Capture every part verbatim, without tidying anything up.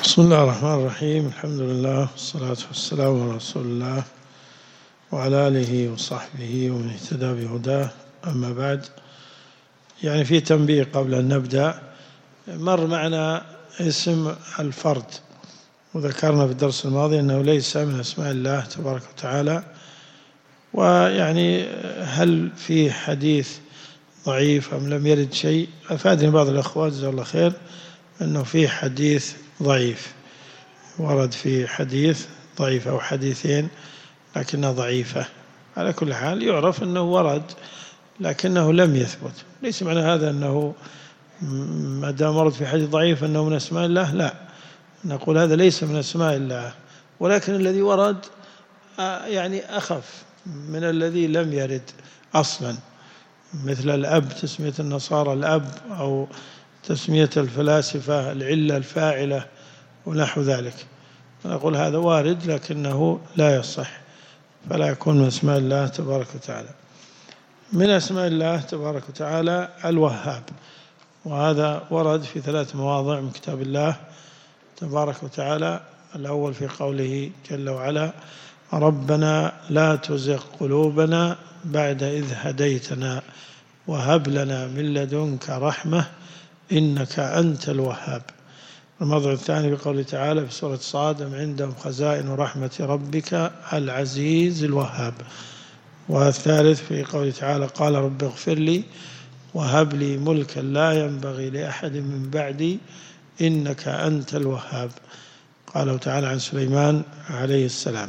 بسم الله الرحمن الرحيم. الحمد لله والصلاة والسلام على رسول الله وعلى آله وصحبه ومن اهتدى بهداه. أما بعد، يعني في تنبيه قبل أن نبدأ. مر معنا اسم الفرد، وذكرنا في الدرس الماضي أنه ليس من أسماء الله تبارك وتعالى. ويعني هل في حديث ضعيف أم لم يرد شيء؟ أفادني بعض الأخوات جزاه الله خير أنه في حديث ضعيف، ورد في حديث ضعيف أو حديثين لكنها ضعيفة. على كل حال يعرف أنه ورد لكنه لم يثبت. ليس معنى هذا أنه ما دام ورد في حديث ضعيف أنه من أسماء الله، لا، نقول هذا ليس من أسماء الله، ولكن الذي ورد يعني أخف من الذي لم يرد أصلا، مثل الأب، تسمية النصارى الأب، أو تسمية الفلاسفة العلة الفاعلة ونحو ذلك. نقول هذا وارد لكنه لا يصح، فلا يكون من أسماء الله تبارك وتعالى. من أسماء الله تبارك وتعالى الوهاب، وهذا ورد في ثلاث مواضع من كتاب الله تبارك وتعالى. الأول في قوله جل وعلا: ربنا لا تزغ قلوبنا بعد إذ هديتنا وهب لنا من لدنك رحمة إنك أنت الوهاب. الموضع الثاني في قوله تعالى في سورة صاد: أم عندهم خزائن رحمة ربك العزيز الوهاب. والثالث في قوله تعالى: قال رب اغفر لي وهب لي ملكا لا ينبغي لأحد من بعدي إنك أنت الوهاب. قاله تعالى عن سليمان عليه السلام.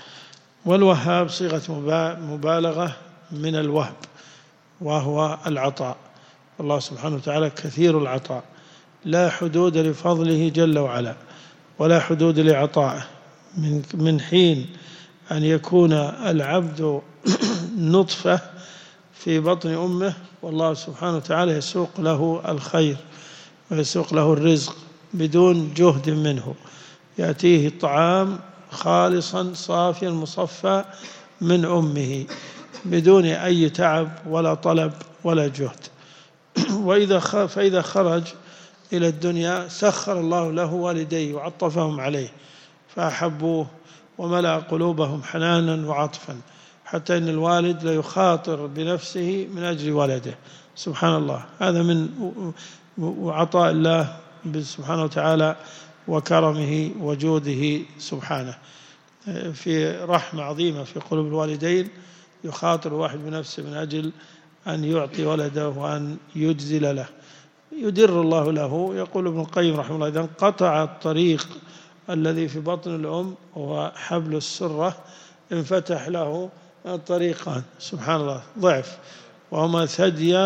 والوهاب صيغة مبالغة من الوهب، وهو العطاء. الله سبحانه وتعالى كثير العطاء، لا حدود لفضله جل وعلا ولا حدود لعطائه. من من حين أن يكون العبد نطفة في بطن أمه والله سبحانه وتعالى يسوق له الخير ويسوق له الرزق بدون جهد منه، يأتيه الطعام خالصا صافيا مصفى من أمه بدون أي تعب ولا طلب ولا جهد. وإذا فإذا خرج إلى الدنيا سخر الله له والديه وعطفهم عليه فأحبوه وملأ قلوبهم حنانا وعطفا، حتى إن الوالد لا يخاطر بنفسه من أجل ولده. سبحان الله، هذا من عطاء الله سبحانه وتعالى وكرمه وجوده سبحانه. في رحمة عظيمة في قلوب الوالدين، يخاطر واحد بنفسه من أجل أن يعطي ولده وأن يجزل له، يدر الله له. يقول ابن القيم رحمه الله: إذا انقطع الطريق الذي في بطن الأم وهو حبل السرة انفتح له الطريقان، سبحان الله، ضعف، وهما ثدي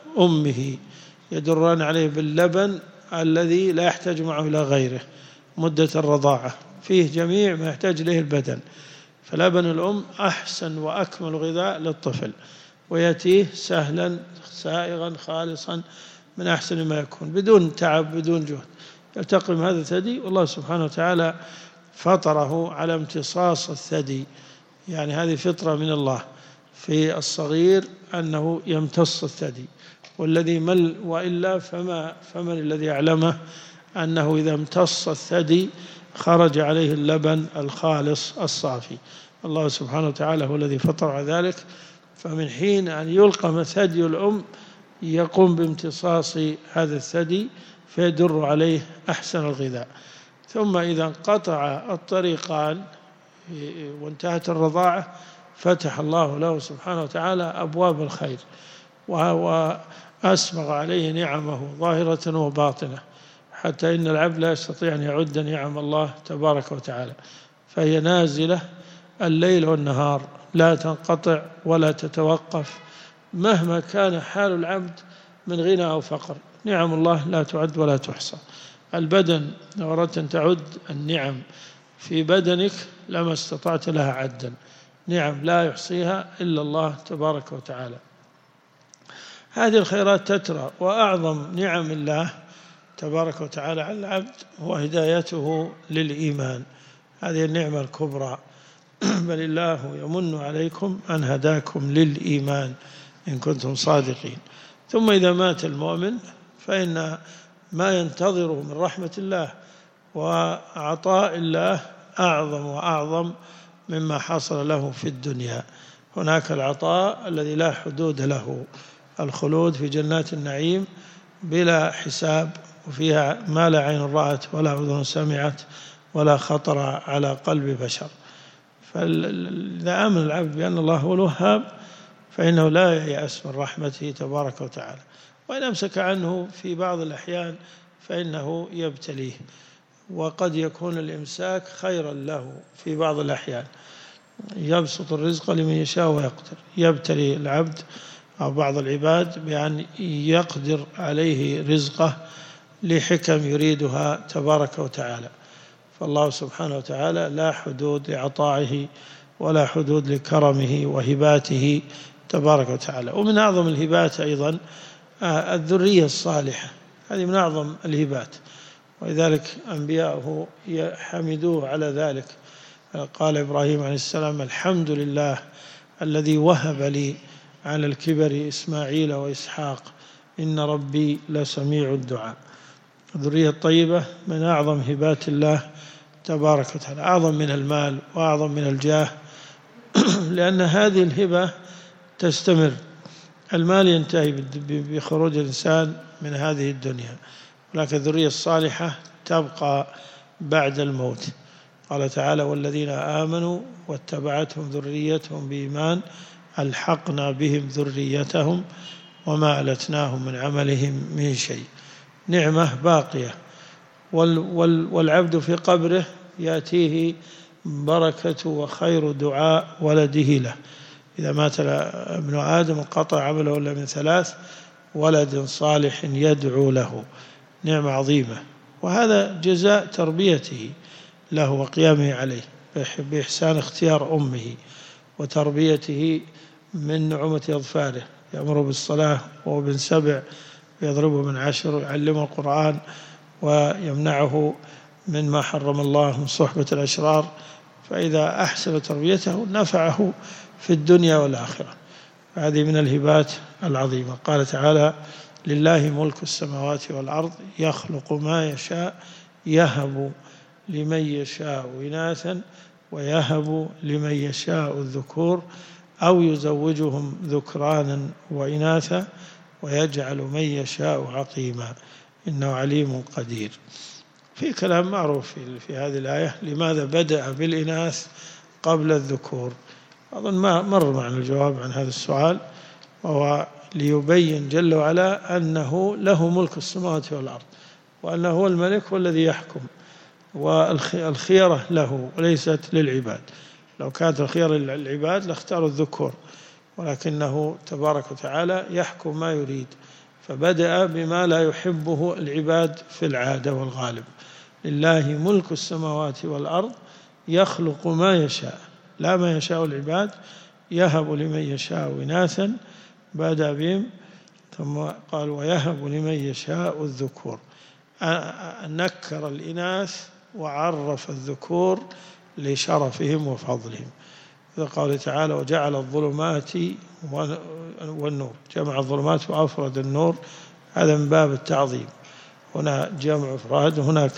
أمه يدران عليه باللبن الذي لا يحتاج معه إلى غيره مدة الرضاعة، فيه جميع ما يحتاج إليه البدن. فلبن الأم أحسن وأكمل غذاء للطفل، ويأتيه سهلا سائغا خالصا من أحسن ما يكون بدون تعب بدون جهد. يلتقي من هذا الثدي، والله سبحانه وتعالى فطره على امتصاص الثدي، يعني هذه فطرة من الله في الصغير أنه يمتص الثدي. والذي مل وإلا فما فمن الذي يعلمه أنه إذا امتص الثدي خرج عليه اللبن الخالص الصافي. الله سبحانه وتعالى هو الذي فطر على ذلك. فمن حين أن يلقم ثدي الأم يقوم بامتصاص هذا الثدي فيدر عليه أحسن الغذاء. ثم إذا انقطع الطريقان وانتهت الرضاعة فتح الله له سبحانه وتعالى أبواب الخير، وأسبغ عليه نعمه ظاهرة وباطنة، حتى إن العبد لا يستطيع أن يعد نعم الله تبارك وتعالى، فهي نازلة الليل والنهار لا تنقطع ولا تتوقف مهما كان حال العبد من غنى أو فقر. نعم الله لا تعد ولا تحصى. البدن لو أردت أن تعد النعم في بدنك لما استطعت لها عدا، نعم لا يحصيها إلا الله تبارك وتعالى. هذه الخيرات تترى، وأعظم نعم الله تبارك وتعالى على العبد هو هدايته للإيمان، هذه النعمة الكبرى. بل الله يمن عليكم أن هداكم للإيمان إن كنتم صادقين. ثم إذا مات المؤمن فإن ما ينتظره من رحمة الله وعطاء الله أعظم وأعظم مما حصل له في الدنيا. هناك العطاء الذي لا حدود له، الخلود في جنات النعيم بلا حساب، وفيها ما لا عين رأت ولا أذن سمعت ولا خطر على قلب بشر. فإذا آمن العبد بأن الله هو الوهاب فإنه لا ييأس من رحمته تبارك وتعالى، وإن أمسك عنه في بعض الأحيان فإنه يبتليه، وقد يكون الإمساك خيرا له في بعض الأحيان. يبسط الرزق لمن يشاء ويقدر، يبتلي العبد أو بعض العباد بأن يقدر عليه رزقه لحكم يريدها تبارك وتعالى. فالله سبحانه وتعالى لا حدود لعطائه ولا حدود لكرمه وهباته تبارك وتعالى. ومن أعظم الهبات أيضا الذرية الصالحة، هذه من أعظم الهبات، ولذلك أنبياءه حمدوه على ذلك. قال إبراهيم عليه السلام: الحمد لله الذي وهب لي على الكبر إسماعيل وإسحاق إن ربي لسميع الدعاء. الذرية الطيبة من أعظم هبات الله تبارك وتعالى، أعظم من المال وأعظم من الجاه، لأن هذه الهبة تستمر. المال ينتهي بخروج الإنسان من هذه الدنيا، ولكن الذرية الصالحة تبقى بعد الموت. قال تعالى: والذين آمنوا واتبعتهم ذريتهم بإيمان ألحقنا بهم ذريتهم وما ألتناهم من عملهم من شيء. نعمة باقية. والعبد في قبره يأتيه بركة وخير دعاء ولده له. إذا مات ابن آدم انقطع عمله إلا من ثلاث: ولد صالح يدعو له. نعمة عظيمة، وهذا جزاء تربيته له وقيامه عليه بإحسان اختيار أمه وتربيته من نعومة أظفاره. يأمر بالصلاة وهو بن سبع، يضربه من عشر، ويعلمه القرآن ويمنعه مما حرم الله من صحبة الأشرار. فإذا أحسن تربيته نفعه في الدنيا والآخرة. هذه من الهبات العظيمة. قال تعالى: لله ملك السماوات والأرض يخلق ما يشاء يهب لمن يشاء إناثا ويهب لمن يشاء الذكور أو يزوجهم ذكرانا وإناثا ويجعل من يشاء عقيما إنه عليم قدير. في كلام معروف في هذه الآية: لماذا بدأ بالإناث قبل الذكور؟ أظن ما مر معنا الجواب عن هذا السؤال، وهو ليبين جل وعلا أنه له ملك السماوات والأرض، وأنه هو الملك والذي يحكم، والخيرة له وليست للعباد. لو كانت الخيرة للعباد لاختاروا الذكور، ولكنه تبارك وتعالى يحكم ما يريد، فبدأ بما لا يحبه العباد في العادة والغالب. لله ملك السماوات والأرض يخلق ما يشاء، لا ما يشاء العباد، يهب لمن يشاء إناثا بدأ بهم، ثم قال: ويهب لمن يشاء الذكور. نكر الإناث وعرف الذكور لشرفهم وفضلهم. قال تعالى: وجعل الظلمات والنور، جمع الظلمات وأفرد النور، هذا من باب التعظيم. هنا جمع إفراد، وهناك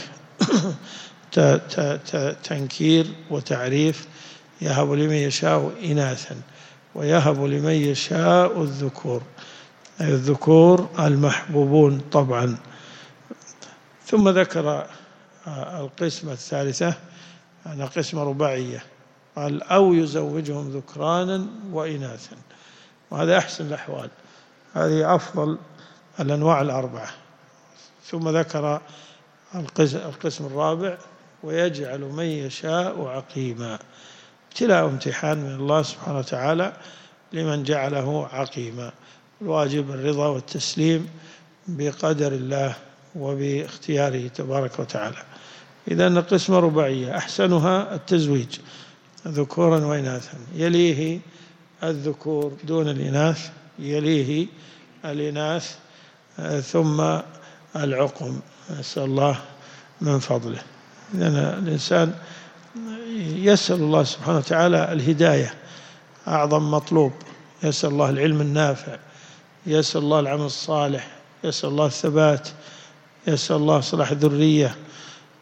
تنكير وتعريف. يهب لمن يشاء إناثا ويهب لمن يشاء الذكور، أي الذكور المحبوبون طبعا. ثم ذكر القسمة الثالثة أنها قسمة رباعية، قال: أو يزوجهم ذكرانا وإناثا، وهذا أحسن الأحوال، هذه أفضل الأنواع الأربعة. ثم ذكر القسم الرابع: ويجعل من يشاء عقيما. ابتلاء امتحان من الله سبحانه وتعالى لمن جعله عقيما. الواجب الرضا والتسليم بقدر الله وباختياره تبارك وتعالى. إذن القسمة رباعية، أحسنها التزويج ذكورا وإناثا، يليه الذكور دون الإناث، يليه الإناث، ثم العقم، نسأل الله من فضله. لأن الإنسان يسأل الله سبحانه وتعالى الهداية، أعظم مطلوب. يسأل الله العلم النافع، يسأل الله العمل الصالح، يسأل الله الثبات، يسأل الله صلاح الذرية،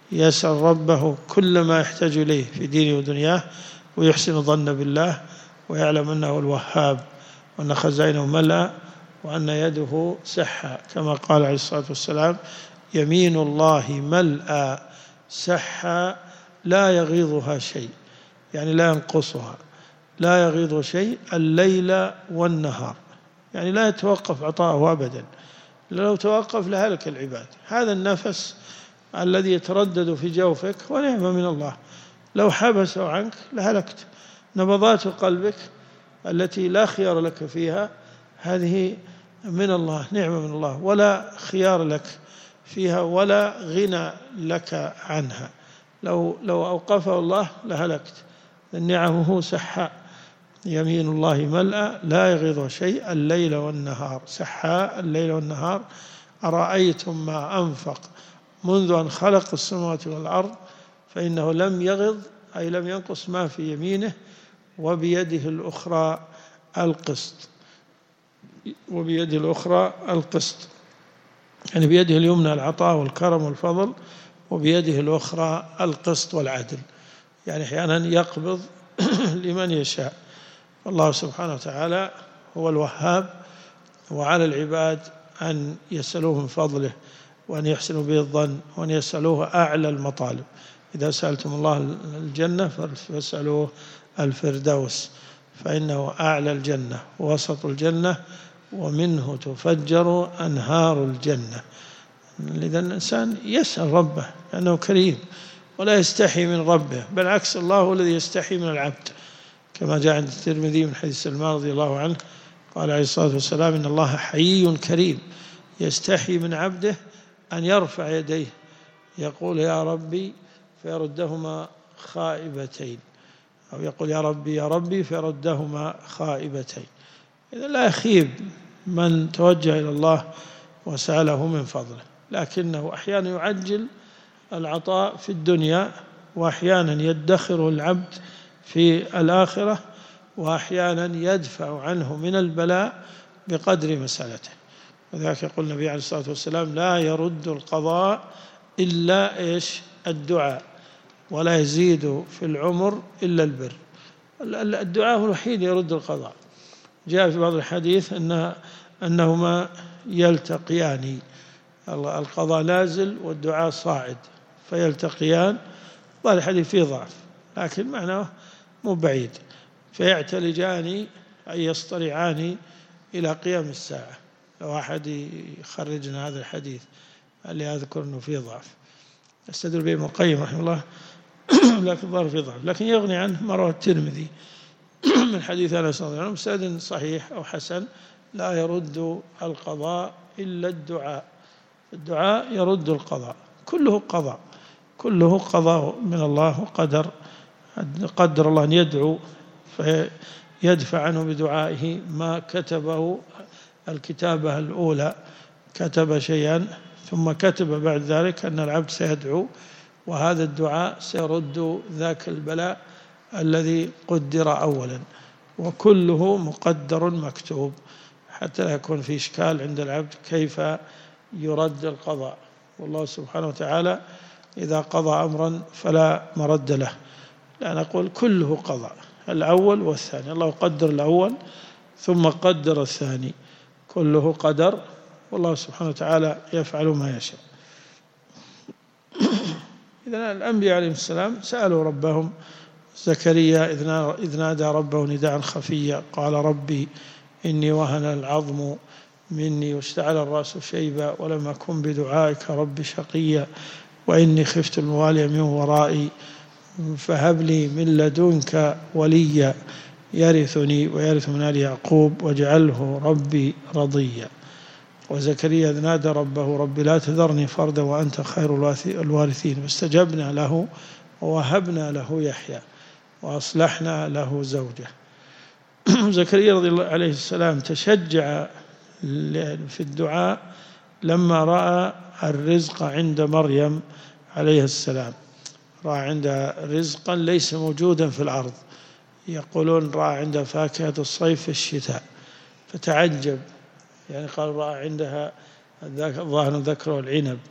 يسأل ربه كل ما يحتاج إليه في دينه ودنياه، ويحسن الظن بالله، ويعلم أنه الوهاب، وأن خزائنه ملأ، وأن يده سحة، كما قال عليه الصلاة والسلام: يمين الله ملأ سحة لا يغيضها شيء، يعني لا ينقصها، لا يغيض شيء الليل والنهار، يعني لا يتوقف عطاءه أبدا، لو توقف لهلك العباد. هذا النفس الذي يتردد في جوفك ونعمة من الله، لو حبسه عنك لهلكت. نبضات قلبك التي لا خيار لك فيها هذه من الله، نعمة من الله، ولا خيار لك فيها ولا غنى لك عنها. لو لو أوقفه الله لهلكت. نعمه سحاء، يمين الله ملأ لا يغيض شيء الليل والنهار، سحاء الليل والنهار. أرأيتم ما أنفق منذ أن خلق السماوات والأرض فإنه لم يغض، أي لم ينقص ما في يمينه، وبيده الأخرى القسط، وبيده الأخرى القسط، يعني بيده اليمنى العطاء والكرم والفضل، وبيده الأخرى القسط والعدل، يعني أحيانا يقبض لمن يشاء. الله سبحانه وتعالى هو الوهاب، وعلى العباد أن يسألوه من فضله، وأن يحسنوا به الظن، وأن يسألوه أعلى المطالب. إذا سألتم الله الجنة فاسألوه الفردوس، فإنه أعلى الجنة ووسط الجنة ومنه تفجر أنهار الجنة. لذا الإنسان يسأل ربه لأنه كريم ولا يستحي من ربه، بل عكس، الله هو الذي يستحي من العبد، كما جاء عند الترمذي من حديث سلمان رضي الله عنه قال عليه الصلاة والسلام: إن الله حيي كريم يستحي من عبده أن يرفع يديه يقول يا ربي فيردهما خائبتين، أو يقول يا ربي يا ربي فيردهما خائبتين. إذا لا يخيب من توجه إلى الله وسأله من فضله، لكنه أحيانا يعجل العطاء في الدنيا، وأحيانا يدخر العبد في الآخرة، وأحيانا يدفع عنه من البلاء بقدر مسألته. وذلك يقول النبي عليه الصلاة والسلام: لا يرد القضاء إلا إيش؟ الدعاء، ولا يزيد في العمر إلا البر. الدعاء هو الوحيد يرد القضاء. جاء في بعض الحديث أن أنهما يلتقيان، القضاء نازل والدعاء صاعد فيلتقيان. هذا الحديث فيه ضعف لكن معناه مو بعيد، فيعتلجان أي يصطرعان إلى قيام الساعة. لو أحد يخرجنا هذا الحديث اللي أذكر أنه فيه ضعف، استدل به ابن القيم رحمه الله لكن ظهر فيه ضعف، لكن يغني عنه ما رواه الترمذي من حديث أنس رضي الله عنه بسند صحيح أو حسن: لا يرد القضاء إلا الدعاء. الدعاء يرد القضاء، كله قضاء، كله قضاء من الله وقدر. قدر الله أن يدعو فيدفع عنه بدعائه ما كتبه. الكتابة الأولى كتب شيئا ثم كتب بعد ذلك أن العبد سيدعو، وهذا الدعاء سيرد ذاك البلاء الذي قدر أولا، وكله مقدر مكتوب، حتى لا يكون في إشكال عند العبد كيف يرد القضاء. والله سبحانه وتعالى إذا قضى أمرا فلا مرد له، لا نقول كله قضاء، الأول والثاني. الله قدر الأول ثم قدر الثاني، كله قدر، والله سبحانه وتعالى يفعل ما يشاء. إذن الأنبياء عليهم السلام سألوا ربهم. زكريا إذ نادى ربه نداء خفيا قال: ربي إني وهن العظم مني واشتعل الرأس شيبا ولم أكن بدعائك رب شقيا وإني خفت الموالي من ورائي فهب لي من لدنك وليا يرثني ويرث من آل يعقوب واجعله ربي رضيا. وزكريا إذ نادى ربه: رب لا تذرني فردا وأنت خير الوارثين فاستجبنا له ووهبنا له يحيى وأصلحنا له زوجه. زكريا رضي الله عليه السلام تشجع في الدعاء لما رأى الرزق عند مريم عليه السلام، رأى عندها رزقا ليس موجودا في الأرض، يقولون رأى عندها فاكهة الصيف في الشتاء، فتعجب، يعني قال رأى عندها الظاهر ذكر العنب،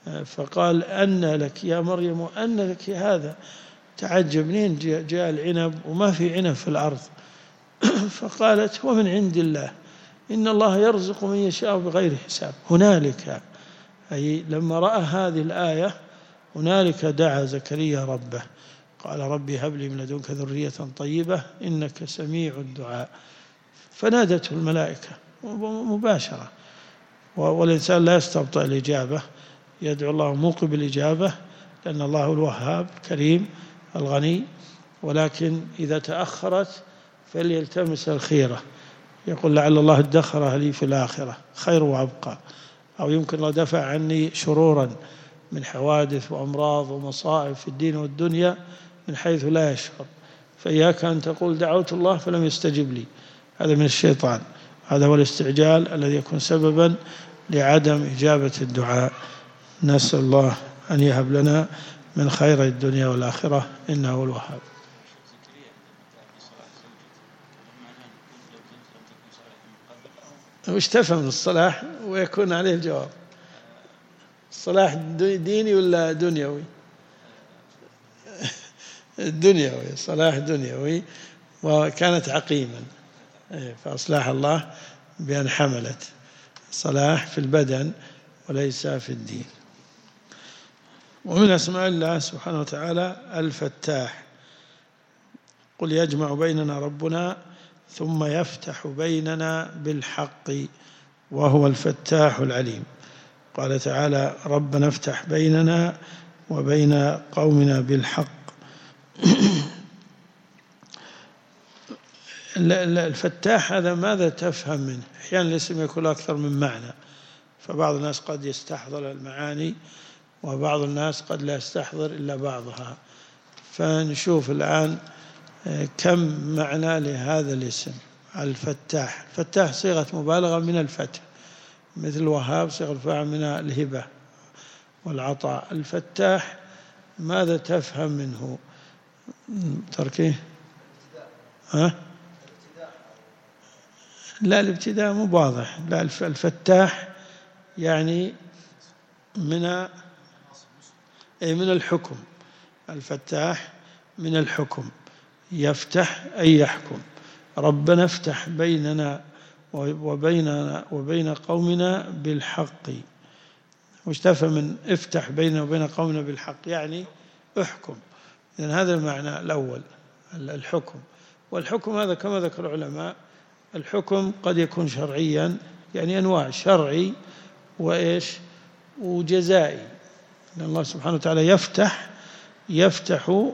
فقال أن لك يا مريم أن لك هذا؟ تعجب، منين جاء العنب وما في عنب في الأرض؟ فقالت هو من عند الله، إن الله يرزق من يشاء بغير حساب. هنالك، أي لما رأى هذه الآية، هنالك دعا زكريا ربه قال ربي هب لي من لدنك ذرية طيبة إنك سميع الدعاء. فنادته الملائكة مباشرة، والإنسان لا يستبطئ الإجابة، يدعو الله موقب الإجابة، لأن الله الوهاب كريم الغني، ولكن إذا تأخرت فليلتمس الخيرة، يقول لعل الله ادخرها لي في الآخرة خير وأبقى، أو يمكن الله دفع عني شرورا من حوادث وأمراض ومصائب في الدين والدنيا من حيث لا يشعر. فإياك أن تقول دعوت الله فلم يستجب لي، هذا من الشيطان، هذا هو الاستعجال الذي يكون سببا لعدم إجابة الدعاء. نسأل الله أن يهب لنا من خير الدنيا والآخرة إنه هو الوهاب. وش تفهم من الصلاح ويكون عليه الجواب؟ الصلاح ديني ولا دنيوي؟ دنيوي، صلاح دنيوي، وكانت عقيما، فأصلح الله بأن حملت صلاح في البدن وليس في الدين. ومن أسماء الله سبحانه وتعالى الفتاح، قل يجمع بيننا ربنا ثم يفتح بيننا بالحق وهو الفتاح العليم. قال تعالى ربنا افتح بيننا وبين قومنا بالحق. الفتاح هذا ماذا تفهم منه؟ أحيانا الاسم يكون أكثر من معنى، فبعض الناس قد يستحضر المعاني وبعض الناس قد لا يستحضر إلا بعضها. فنشوف الآن كم معنى لهذا الاسم الفتاح. الفتاح صيغة مبالغة من الفتح، مثل الوهاب صيغة الفاعل من الهبة والعطاء. الفتاح ماذا تفهم منه؟ تركيه؟ ها؟ لا، الابتداء مو واضح. لا، الفتاح يعني من أي من الحكم. الفتاح من الحكم، يفتح أي يحكم. ربنا افتح بيننا وبيننا وبين قومنا بالحق. وش تفهم من افتح بيننا وبين قومنا بالحق؟ يعني احكم. إذن هذا المعنى الأول، الحكم. والحكم هذا كما ذكر العلماء، الحكم قد يكون شرعيا، يعني أنواع شرعي وإيش وجزائي. لأن الله سبحانه وتعالى يفتح يفتح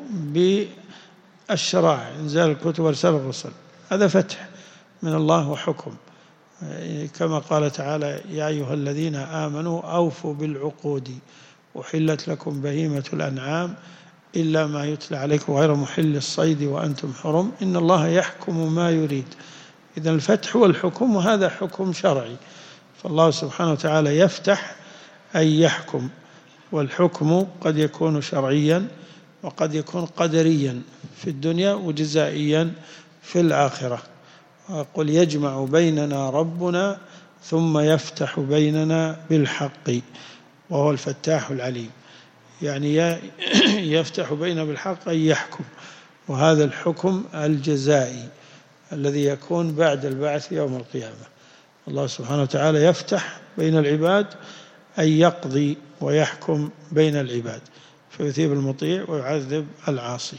بالشرائع، إنزال الكتب وإرسال الرسل، هذا فتح من الله وحكم. كما قال تعالى يا أيها الذين آمنوا أوفوا بالعقود أحلت لكم بهيمة الأنعام إلا ما يتلى عليكم غير محل الصيد وأنتم حرم إن الله يحكم ما يريد. إذن الفتح والحكم، وهذا حكم شرعي. فالله سبحانه وتعالى يفتح أي يحكم، والحكم قد يكون شرعيا وقد يكون قدريا في الدنيا وجزائيا في الآخرة. قل يجمع بيننا ربنا ثم يفتح بيننا بالحق وهو الفتاح العليم. يعني يفتح بيننا بالحق أي يحكم، وهذا الحكم الجزائي الذي يكون بعد البعث يوم القيامة. الله سبحانه وتعالى يفتح بين العباد أي يقضي ويحكم بين العباد، فيثيب المطيع ويعذب العاصي.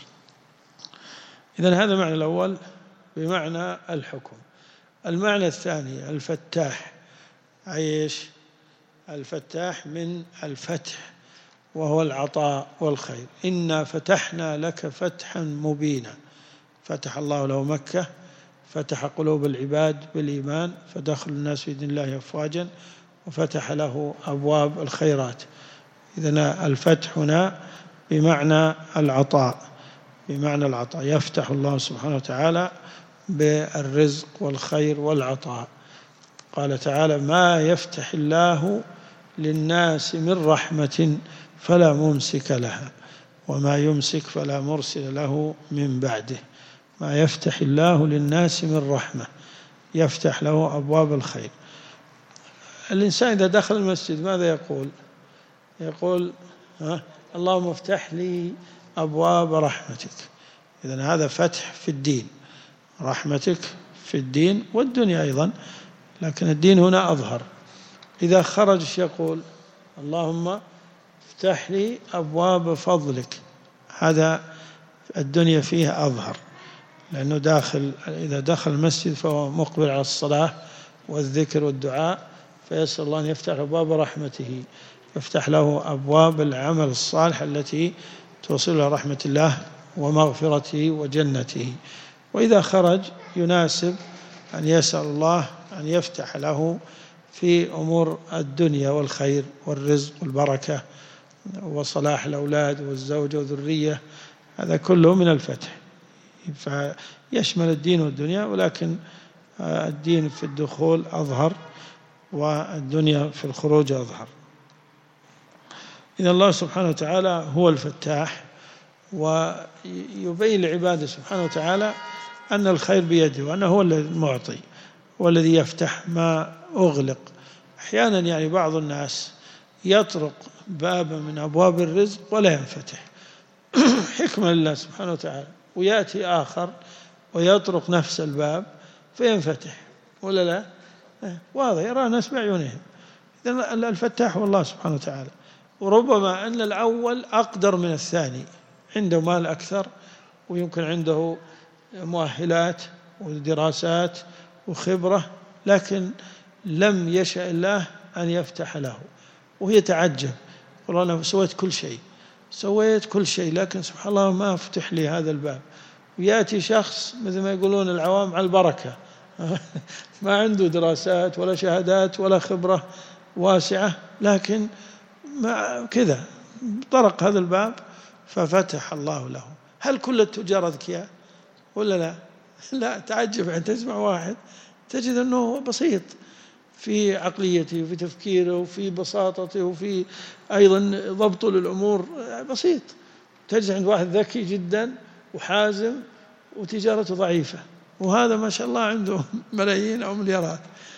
إذن هذا المعنى الأول بمعنى الحكم. المعنى الثاني الفتاح، عيش الفتاح من الفتح وهو العطاء والخير. إنا فتحنا لك فتحا مبينا. فتح الله له مكة، فتح قلوب العباد بالإيمان فدخل الناس في دين الله أفواجا، وفتح له أبواب الخيرات. إذن الفتح هنا بمعنى العطاء، بمعنى العطاء. يفتح الله سبحانه وتعالى بالرزق والخير والعطاء. قال تعالى ما يفتح الله للناس من رحمة فلا ممسك لها وما يمسك فلا مرسل له من بعده. ما يفتح الله للناس من رحمة، يفتح له أبواب الخير. الإنسان إذا دخل المسجد ماذا يقول؟ يقول ها اللهم افتح لي أبواب رحمتك. إذن هذا فتح في الدين، رحمتك في الدين والدنيا أيضا، لكن الدين هنا أظهر. إذا خرج يقول اللهم افتح لي أبواب فضلك، هذا الدنيا فيها أظهر، لأنه داخل إذا دخل المسجد فهو مقبل على الصلاة والذكر والدعاء، فيسأل الله أن يفتح أبواب رحمته، يفتح له أبواب العمل الصالح التي توصل إلى رحمة الله ومغفرته وجنته. وإذا خرج يناسب أن يسأل الله أن يفتح له في أمور الدنيا والخير والرزق والبركة وصلاح الأولاد والزوجة والذرية، هذا كله من الفتح، فيشمل الدين والدنيا، ولكن الدين في الدخول أظهر والدنيا في الخروج أظهر. إذن الله سبحانه وتعالى هو الفتاح، ويبين لعباده سبحانه وتعالى أن الخير بيده، وأنه هو المعطي والذي يفتح ما أغلق. أحيانا يعني بعض الناس يطرق بابا من أبواب الرزق ولا ينفتح حكمة لله سبحانه وتعالى، ويأتي آخر ويطرق نفس الباب فينفتح، ولا لا؟ واضح يرى الناس بعيونهم. إذن الفتاح هو الله سبحانه وتعالى، وربما أن الأول أقدر من الثاني، عنده مال أكثر ويمكن عنده مؤهلات ودراسات وخبرة، لكن لم يشاء الله أن يفتح له، وهي تعجب، يقول أنا سويت كل شيء سويت كل شيء لكن سبحان الله ما فتح لي هذا الباب. ويأتي شخص مثل ما يقولون العوام على البركة ما عنده دراسات ولا شهادات ولا خبرة واسعة، لكن ما كذا طرق هذا الباب ففتح الله له. هل كل التجار أذكياء ولا لا؟ لا، تعجب أن تسمع واحد تجد أنه بسيط في عقليته وفي تفكيره وفي بساطته وفي أيضا ضبطه للأمور بسيط، تجد عند واحد ذكي جدا وحازم وتجارته ضعيفة، وهذا ما شاء الله عنده ملايين أو مليارات،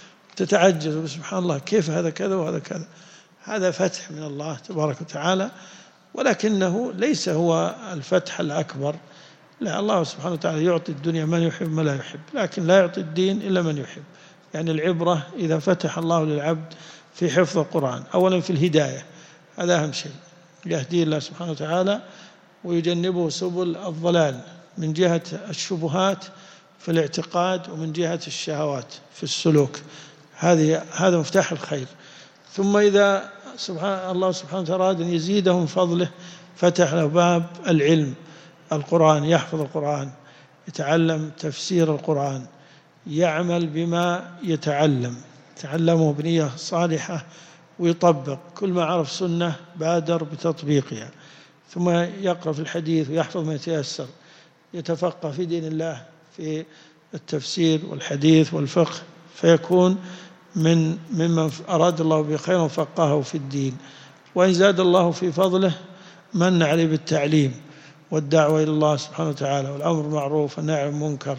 تتعجز سبحان الله كيف هذا كذا وهذا كذا. هذا فتح من الله تبارك وتعالى، ولكنه ليس هو الفتح الأكبر. لا، الله سبحانه وتعالى يعطي الدنيا من يحب ما لا يحب، لكن لا يعطي الدين إلا من يحب. يعني العبرة إذا فتح الله للعبد في حفظ القرآن، أولا في الهداية، هذا أهم شيء، يهدي الله سبحانه وتعالى ويجنبه سبل الضلال من جهة الشبهات في الاعتقاد ومن جهة الشهوات في السلوك، هذه هذا مفتاح الخير. ثم إذا سبحان الله سبحانه وتعالى أراد أن يزيده من فضله فتح له باب العلم، القرآن، يحفظ القرآن، يتعلم تفسير القرآن، يعمل بما يتعلم، تعلمه بنية صالحة ويطبق كل ما عرف سنة بادر بتطبيقها، ثم يقرأ في الحديث ويحفظ ما يتيسر، يتفقه في دين الله في التفسير والحديث والفقه، فيكون من ممن أراد الله به خيرا وفقهه في الدين. وإن زاد الله في فضله من عليه بالتعليم والدعوة إلى الله سبحانه وتعالى والأمر بالمعروف والنهي عن المنكر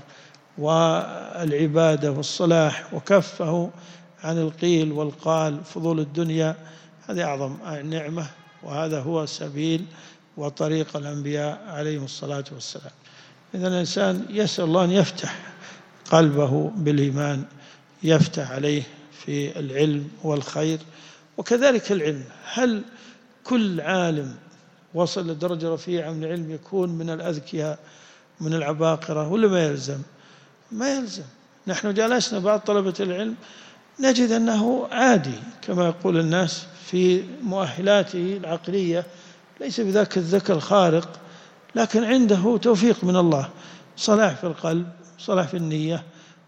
والعبادة والصلاح، وكفه عن القيل والقال فضول الدنيا، هذه أعظم نعمة، وهذا هو سبيل وطريق الأنبياء عليهم الصلاة والسلام. إذن الإنسان يسأل الله أن يفتح قلبه بالإيمان، يفتح عليه في العلم والخير. وكذلك العلم، هل كل عالم وصل لدرجة رفيعة من العلم يكون من الأذكياء من العباقرة ولا ما يلزم؟ ما يلزم. نحن جلسنا بعض طلبة العلم نجد أنه عادي كما يقول الناس في مؤهلاته العقلية، ليس بذاك الذكاء الخارق، لكن عنده توفيق من الله، صلاح في القلب، صلاح في النية.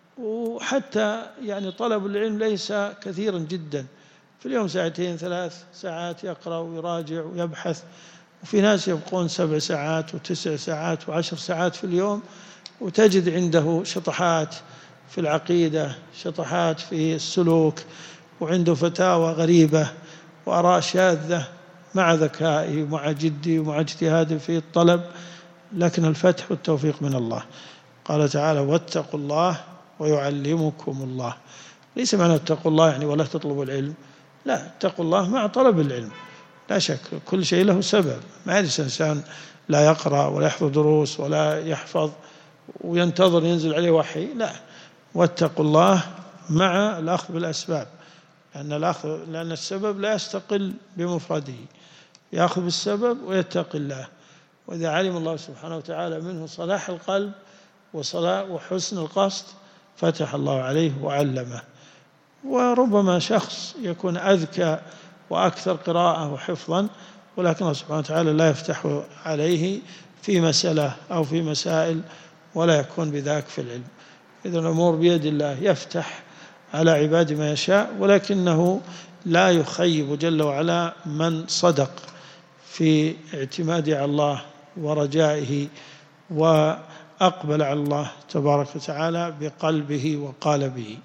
وحتى يعني طلب العلم ليس كثيرا جدا، في اليوم ساعتين ثلاث ساعات يقرأ ويراجع ويبحث، وفي ناس يبقون سبع ساعات وتسع ساعات وعشر ساعات في اليوم، وتجد عنده شطحات في العقيدة، شطحات في السلوك، وعنده فتاوى غريبة وآراء شاذة مع ذكائه ومع جده ومع اجتهاده في الطلب، لكن الفتح والتوفيق من الله. قال تعالى واتقوا الله ويعلمكم الله. ليس معنى اتقوا الله يعني ولا تطلبوا العلم، لا، اتقوا الله مع طلب العلم، لا شك كل شيء له سبب. ما يجلس إنسان لا يقرأ ولا يحفظ دروس ولا يحفظ وينتظر ينزل عليه وحي، لا. واتقوا الله مع الأخذ بالأسباب، لأن الأخذ لأن السبب لا يستقل بمفرده، يأخذ بالسبب ويتقي الله. وإذا علم الله سبحانه وتعالى منه صلاح القلب وصلاح وحسن القصد فتح الله عليه وعلمه. وربما شخص يكون أذكى وأكثر قراءة وحفظا، ولكن الله سبحانه وتعالى لا يفتح عليه في مسألة أو في مسائل ولا يكون بذاك في العلم. إذن الأمور بيد الله، يفتح على عباد ما يشاء، ولكنه لا يخيب جل وعلا من صدق في اعتماده على الله ورجائه وأقبل على الله تبارك وتعالى بقلبه وقالبه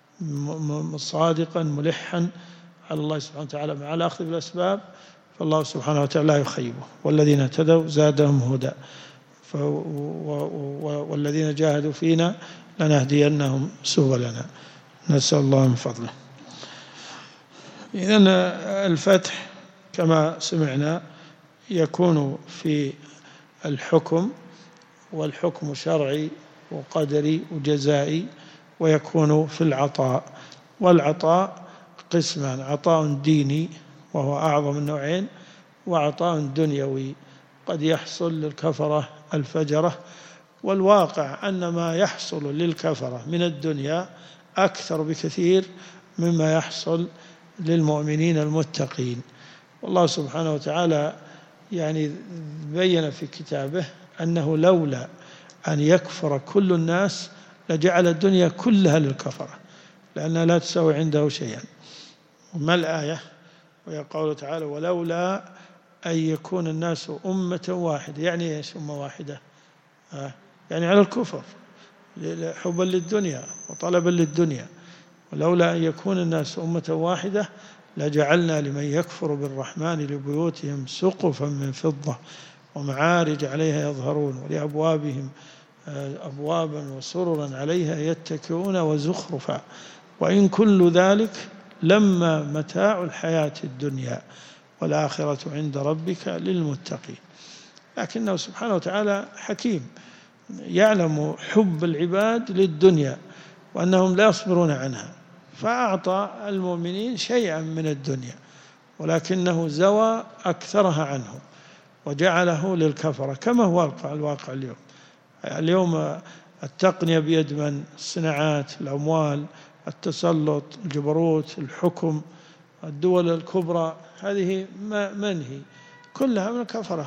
صادقا ملحا على الله سبحانه وتعالى مع الأخذ بالأسباب، فالله سبحانه وتعالى لا يخيبه. والذين اهتدوا زادهم هدى والذين جاهدوا فينا لنهدينهم سبلنا، نسأل الله من فضله. إذن الفتح كما سمعنا يكون في الحكم، والحكم شرعي وقدري وجزائي، ويكون في العطاء. والعطاء قسمان: عطاء ديني وهو أعظم النوعين، وعطاء دنيوي قد يحصل للكفرة الفجرة. والواقع أن ما يحصل للكفرة من الدنيا أكثر بكثير مما يحصل للمؤمنين المتقين. والله سبحانه وتعالى يعني بين في كتابه أنه لولا أن يكفر كل الناس لجعل الدنيا كلها للكفرة، لأنها لا تساوي عنده شيئا. وما الآية؟ وهي قوله تعالى: ولولا أن يكون الناس أمة واحدة. يعني إيش أمة واحدة؟ آه يعني على الكفر، حبا للدنيا وطلبا للدنيا. ولولا أن يكون الناس أمة واحدة لجعلنا لمن يكفر بالرحمن لبيوتهم سقفا من فضة ومعارج عليها يظهرون ولأبوابهم أبوابا وسررا عليها يتكئون وزخرفا وإن كل ذلك لما متاع الحياة الدنيا والآخرة عند ربك للمتقين. لكنه سبحانه وتعالى حكيم، يعلم حب العباد للدنيا وأنهم لا يصبرون عنها، فأعطى المؤمنين شيئا من الدنيا، ولكنه زوى أكثرها عنهم وجعله للكفرة، كما هو الواقع اليوم. اليوم التقنية بيد من؟ الصناعات، الأموال، التسلط، الجبروت، الحكم، الدول الكبرى، هذه منهي كلها من الكفرة.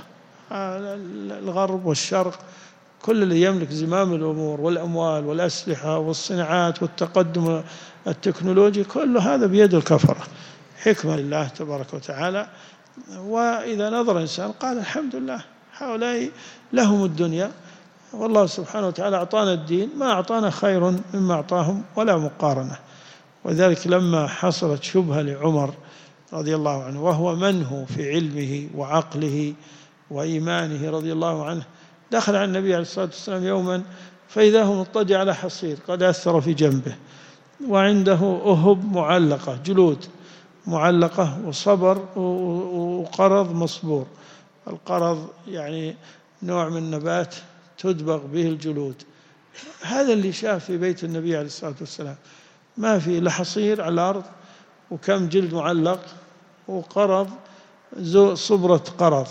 الغرب والشرق، كل اللي يملك زمام الأمور والأموال والأسلحة والصناعات والتقدم التكنولوجي، كل هذا بيد الكفرة، حكمة لله تبارك وتعالى. وإذا نظر إنسان قال الحمد لله، هؤلاء لهم الدنيا، والله سبحانه وتعالى أعطانا الدين، ما أعطانا خير مما أعطاهم ولا مقارنة. وذلك لما حصلت شبهة لعمر رضي الله عنه وهو منه في علمه وعقله وإيمانه رضي الله عنه، دخل على النبي عليه الصلاة والسلام يوما فإذا هو مضطجع على حصير قد أثر في جنبه، وعنده أهب معلقة، جلود معلقة وصبر وقرض مصبور. القرض يعني نوع من النبات تدبغ به الجلود. هذا اللي شاف في بيت النبي عليه الصلاة والسلام، ما في إلا حصير على الأرض وكم جلد معلق وقرض صبرة قرض.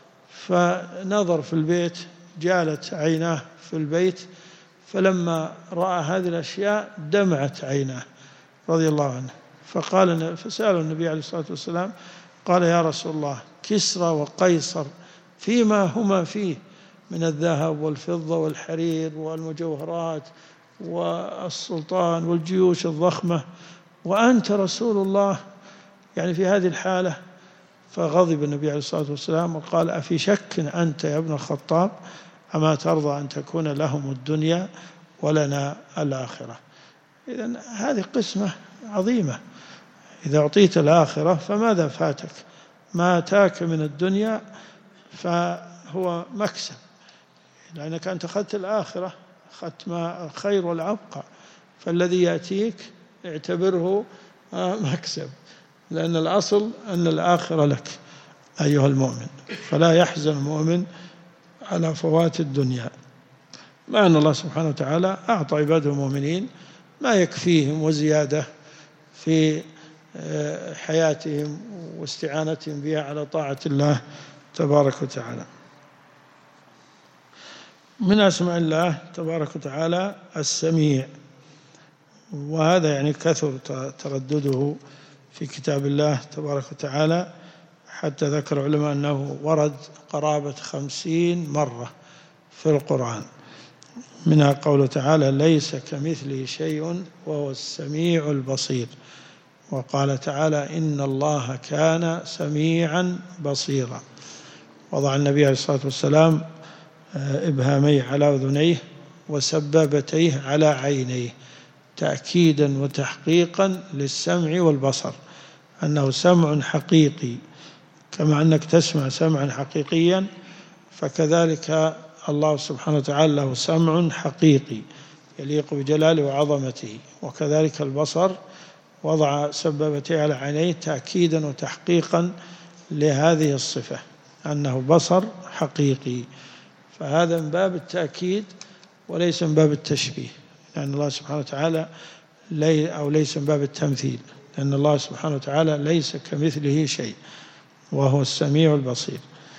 فنظر في البيت، جالت عيناه في البيت، فلما رأى هذه الأشياء دمعت عيناه رضي الله عنه. فقال فسأل النبي عليه الصلاة والسلام قال: يا رسول الله، كسرى وقيصر فيما هما فيه من الذهب والفضة والحرير والمجوهرات والسلطان والجيوش الضخمة، وأنت رسول الله يعني في هذه الحالة. فغضب النبي عليه الصلاة والسلام وقال: أفي شك أنت يا ابن الخطاب؟ أما ترضى أن تكون لهم الدنيا ولنا الآخرة؟ إذن هذه قسمة عظيمة، إذا أعطيت الآخرة فماذا فاتك؟ ما أتاك من الدنيا فهو مكسب، لأنك أنت أخذت الآخرة، أخذت ما الخير والأبقى، فالذي يأتيك اعتبره مكسب، لأن الأصل أن الآخرة لك. أيها المؤمن. فلا يحزن المؤمن على فوات الدنيا، مع أن الله سبحانه وتعالى أعطى عباده المؤمنين ما يكفيهم وزيادة في حياتهم واستعانتهم بها على طاعة الله تبارك وتعالى. من أسماء الله تبارك وتعالى السميع، وهذا يعني كثر تردده في كتاب الله تبارك وتعالى، حتى ذكر العلماء أنه ورد قرابة خمسين مرة في القرآن. منها قوله تعالى: ليس كمثله شيء وهو السميع البصير. وقال تعالى: إن الله كان سميعا بصيرا. وضع النبي عليه الصلاة والسلام إبهاميه على أذنيه وسبابتيه على عينيه تأكيدا وتحقيقا للسمع والبصر، أنه سمع حقيقي، كما أنك تسمع سمعا حقيقيا فكذلك الله سبحانه وتعالى له سمع حقيقي يليق بجلاله وعظمته. وكذلك البصر، وضع سبابتيه على عينيه تأكيدا وتحقيقا لهذه الصفة، أنه بصر حقيقي. فهذا من باب التأكيد وليس من باب التشبيه، لأن الله سبحانه وتعالى لي أو ليس من باب التمثيل، لأن الله سبحانه وتعالى ليس كمثله شيء وهو السميع البصير.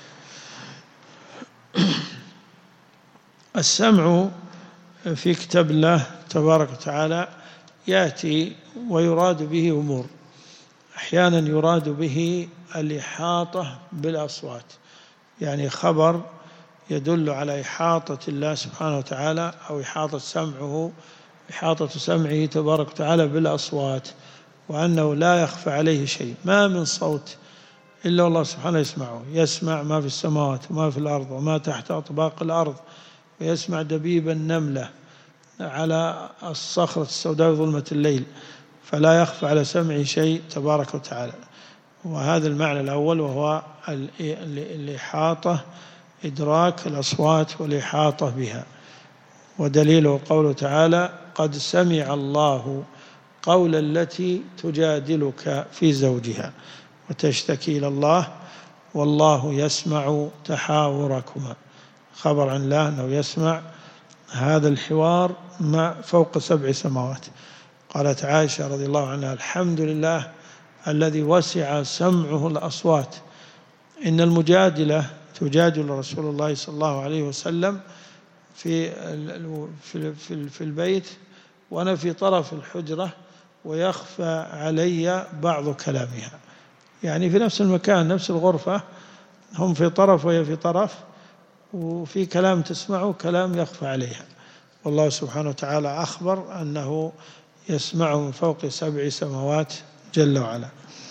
السمع في كتاب الله تبارك وتعالى يأتي ويراد به أمور. أحيانا يراد به الإحاطة بالأصوات، يعني خبر يدل على إحاطة الله سبحانه وتعالى أو إحاطة سمعه إحاطة سمعه تبارك وتعالى بالأصوات، وأنه لا يخفى عليه شيء، ما من صوت إلا الله سبحانه يسمعه، يسمع ما في السماوات وما في الأرض وما تحت أطباق الأرض، ويسمع دبيب النملة على الصخرة السوداء ظلمة الليل، فلا يخفى على سمعه شيء تبارك وتعالى. وهذا المعنى الأول، وهو الإحاطة، إدراك الأصوات والإحاطة بها. ودليله قوله تعالى: قد سمع الله قول التي تجادلك في زوجها وتشتكي إلى الله والله يسمع تحاوركما. خبر عن الله أنه يسمع هذا الحوار ما فوق سبع سماوات. قالت عائشة رضي الله عنها: الحمد لله الذي وسع سمعه الأصوات. إن المجادلة تجادل رسول الله صلى الله عليه وسلم في في في البيت وأنا في طرف الحجرة ويخفى علي بعض كلامها، يعني في نفس المكان نفس الغرفة، هم في طرف وهي في طرف، وفي كلام تسمعه كلام يخفى عليها. والله سبحانه وتعالى أخبر أنه يسمعه من فوق سبع سماوات جل وعلا.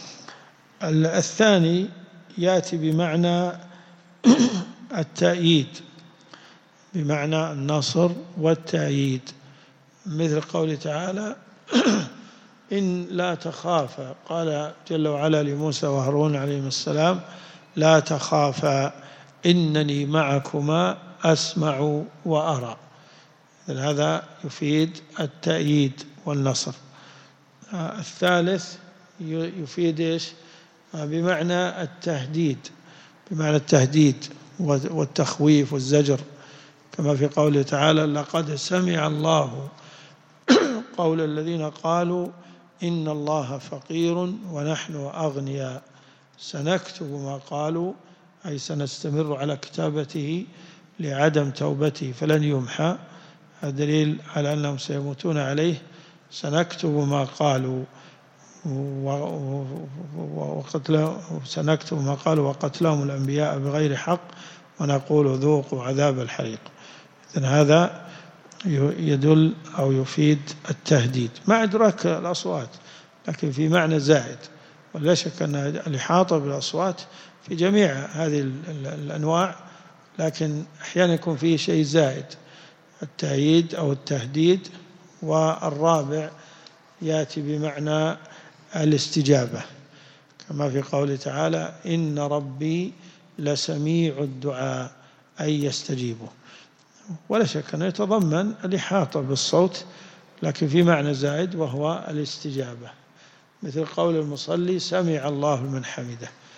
الثاني يأتي بمعنى التأييد، بمعنى النصر والتأييد، مثل قوله تعالى: إن لا تخافا، قال جل وعلا لموسى وهارون عليهما السلام: لا تخافا إنني معكما أسمع وأرى. هذا يفيد التأييد والنصر. الثالث يفيد إيش؟ بمعنى التهديد، بمعنى التهديد والتخويف والزجر، كما في قوله تعالى: لقد سمع الله قول الذين قالوا إن الله فقير ونحن أغنياء سنكتب ما قالوا، أي سنستمر على كتابته لعدم توبته فلن يمحى. هذا دليل على أنهم سيموتون عليه. سنكتب ما قالوا وقتل سنكتب ما قالوا وقتلهم الأنبياء بغير حق ونقول ذوقوا عذاب الحريق. إذن هذا يدل أو يفيد التهديد مع إدراك الأصوات، لكن في معنى زائد. ولا شك أن الإحاطة بالأصوات في جميع هذه الأنواع، لكن أحيانا يكون فيه شيء زائد، التأييد أو التهديد. والرابع يأتي بمعنى الاستجابة، كما في قوله تعالى: إن ربي لسميع الدعاء، أي يستجيبه. ولا شك أنه يتضمن الإحاطة بالصوت، لكن في معنى زائد وهو الاستجابة، مثل قول المصلي: سمع الله لمن حمده.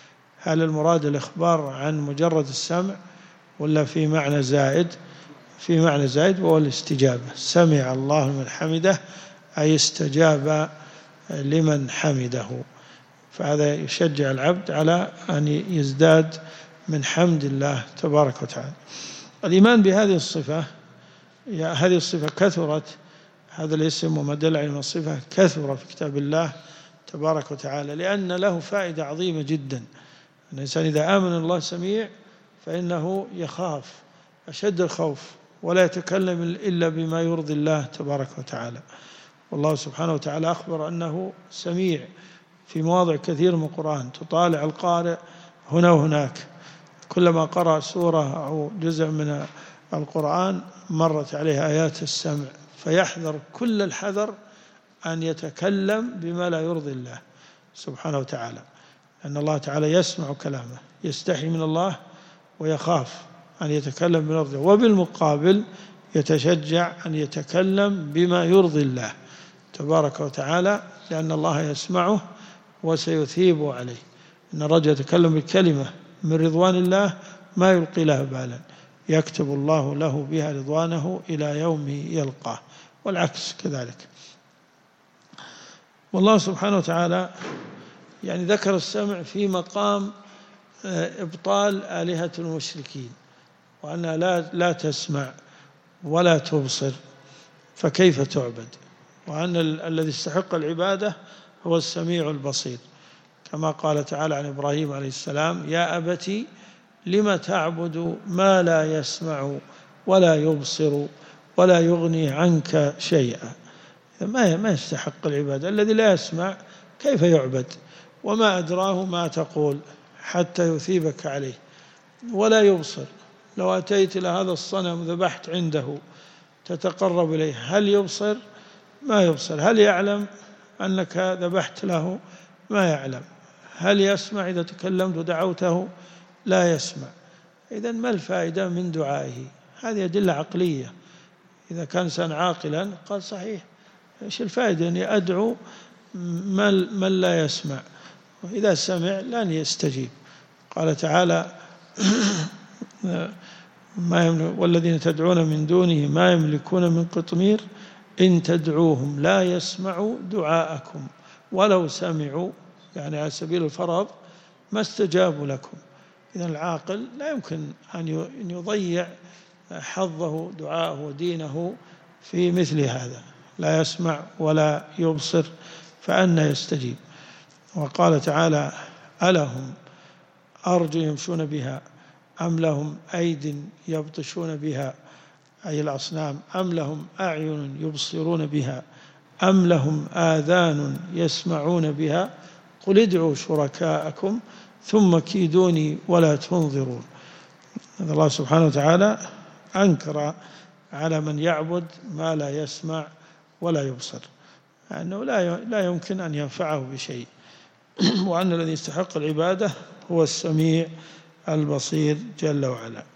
هل المراد الإخبار عن مجرد السمع ولا في معنى زائد؟ في معنى زائد وهو الاستجابة. سمع الله من حمده أي استجاب لمن حمده، فهذا يشجع العبد على أن يزداد من حمد الله تبارك وتعالى. الإيمان بهذه الصفة، هذه الصفة كثرت، هذا الاسم وما دل عليه من الصفة كثر في كتاب الله تبارك وتعالى، لأن له فائدة عظيمة جدا. الإنسان إذا آمن الله سميع فإنه يخاف أشد الخوف ولا يتكلم إلا بما يرضي الله تبارك وتعالى. والله سبحانه وتعالى أخبر أنه سميع في مواضع كثير من القرآن، تطالع القارئ هنا وهناك، كلما قرأ سورة أو جزء من القرآن مرت عليه آيات السمع، فيحذر كل الحذر أن يتكلم بما لا يرضي الله سبحانه وتعالى، أن الله تعالى يسمع كلامه، يستحي من الله ويخاف أن يتكلم بما يرضي الله، وبالمقابل يتشجع أن يتكلم بما يرضي الله تبارك وتعالى، لأن الله يسمعه وسيثيب عليه. إن الرجل يتكلم بالكلمة من رضوان الله ما يلقي لها بالا، يكتب الله له بها رضوانه إلى يوم يلقاه، والعكس كذلك. والله سبحانه وتعالى يعني ذكر السمع في مقام إبطال آلهة المشركين، وأنها لا, لا تسمع ولا تبصر فكيف تعبد، وأن الذي يستحق العبادة هو السميع البصير، كما قال تعالى عن إبراهيم عليه السلام: يا أبتي لم تعبد ما لا يسمع ولا يبصر ولا يغني عنك شيئا. ما ما يستحق العبادة الذي لا يسمع، كيف يعبد؟ وما أدراه ما تقول حتى يثيبك عليه. ولا يبصر، لو أتيت إلى هذا الصنم ذبحت عنده تتقرب إليه، هل يبصر؟ ما يبصر. هل يعلم أنك ذبحت له؟ ما يعلم. هل يسمع إذا تكلمت ودعوته؟ لا يسمع. إذن ما الفائدة من دعائه؟ هذه أدلة عقلية. إذا كان إنسان عاقلا قال صحيح، إيش الفائدة أني أدعو من لا يسمع؟ وإذا سمع لن يستجيب. قال تعالى: ما يملك والذين تدعون من دونه ما يملكون من قطمير إن تدعوهم لا يسمعوا دعاءكم ولو سمعوا، يعني على سبيل الفرض، ما استجابوا لكم. إذن العاقل لا يمكن أن يضيع حظه دعاءه ودينه في مثل هذا، لا يسمع ولا يبصر فأنى يستجيب. وقال تعالى: ألهم أرجل يمشون بها أم لهم أيد يبطشون بها، أي الأصنام، أم لهم أعين يبصرون بها أم لهم آذان يسمعون بها قل ادعوا شركاءكم ثم كيدوني ولا تنظرون. الله سبحانه وتعالى أنكر على من يعبد ما لا يسمع ولا يبصر، أنه لا يمكن أن ينفعه بشيء، وأن الذي يستحق العبادة هو السميع البصير جل وعلا.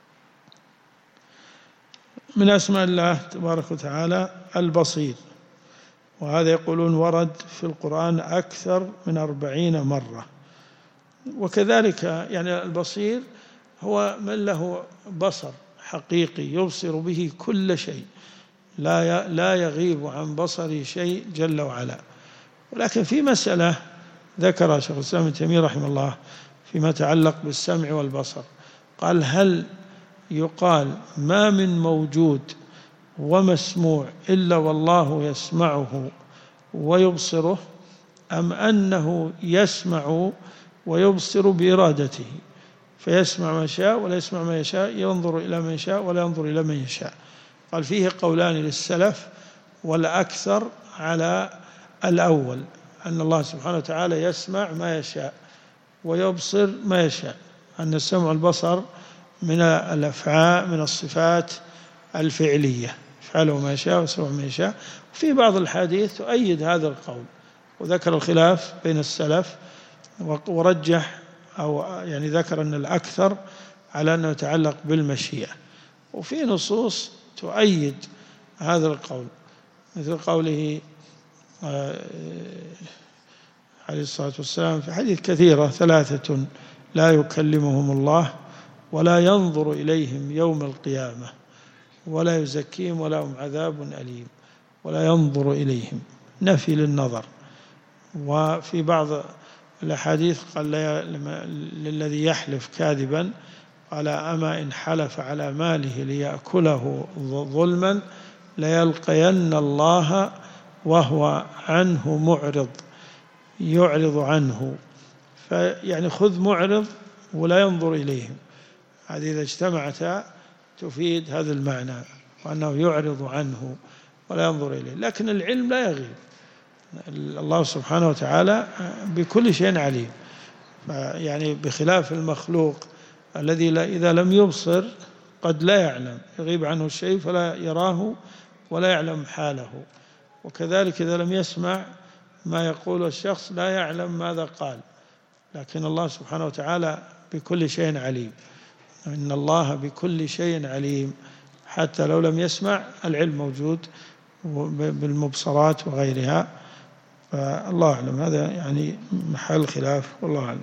من أسماء الله تبارك وتعالى البصير، وهذا يقولون ورد في القرآن أكثر من أربعين مرة. وكذلك يعني البصير هو من له بصر حقيقي يبصر به كل شيء، لا لا يغيب عن بصره شيء جل وعلا. ولكن في مسألة ذكر شيخ الإسلام ابن تيمية رحمه الله فيما يتعلق بالسمع والبصر، قال: هل يقال ما من موجود ومسموع إلا والله يسمعه ويبصره، أم أنه يسمع ويبصر بإرادته، فيسمع ما يشاء ولا يسمع ما يشاء، ينظر إلى من يشاء ولا ينظر إلى من يشاء؟ قال: فيه قولان للسلف، والأكثر على الأول، أن الله سبحانه وتعالى يسمع ما يشاء ويبصر ما يشاء، أن السمع والبصر من الأفعال من الصفات الفعلية، يفعله ما يشاء ويسمع ما يشاء. وفي بعض الحديث تؤيد هذا القول، وذكر الخلاف بين السلف ورجح أو يعني ذكر أن الأكثر على أنه يتعلق بالمشيئة. وفي نصوص تؤيد هذا القول، مثل قوله عليه الصلاة والسلام في حديث كثيرة: ثلاثة لا يكلمهم الله ولا ينظر إليهم يوم القيامة ولا يزكيهم ولهم عذاب أليم. ولا ينظر إليهم، نفي للنظر. وفي بعض الأحاديث قال للذي يحلف كاذبا قال أما إن حلف على ماله ليأكله ظلما ليلقين الله وهو عنه معرض، يعرض عنه. فيعني خذ معرض ولا ينظر إليهم، هذه إذا اجتمعتا تفيد هذا المعنى، وأنه يعرض عنه ولا ينظر إليه. لكن العلم لا يغيب، الله سبحانه وتعالى بكل شيء عليم. يعني بخلاف المخلوق الذي إذا لم يبصر قد لا يعلم، يغيب عنه الشيء فلا يراه ولا يعلم حاله. وكذلك إذا لم يسمع ما يقول الشخص لا يعلم ماذا قال. لكن الله سبحانه وتعالى بكل شيء عليم، إن الله بكل شيء عليم، حتى لو لم يسمع العلم موجود بالمبصرات وغيرها. فالله أعلم، هذا يعني محل خلاف، والله أعلم.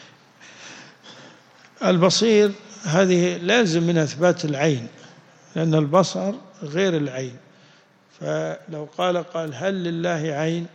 البصير هذه لازم من أثبات العين، لأن البصر غير العين. فلو قال قال هل لله عين،